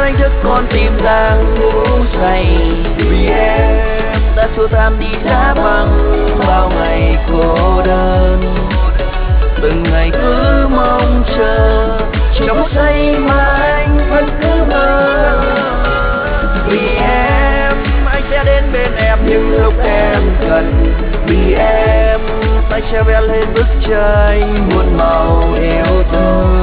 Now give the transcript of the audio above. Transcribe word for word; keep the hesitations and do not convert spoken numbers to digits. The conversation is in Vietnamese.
anh thức con tim đang ngủ say. Vì em đã xua tan đi giá băng bao ngày cô đơn, từng ngày cứ mong chờ trong phút giây mà anh vẫn cứ mơ. Vì em anh sẽ đến bên em những lúc em cần, vì em anh sẽ vẽ lên bức tranh muôn màu yêu thương.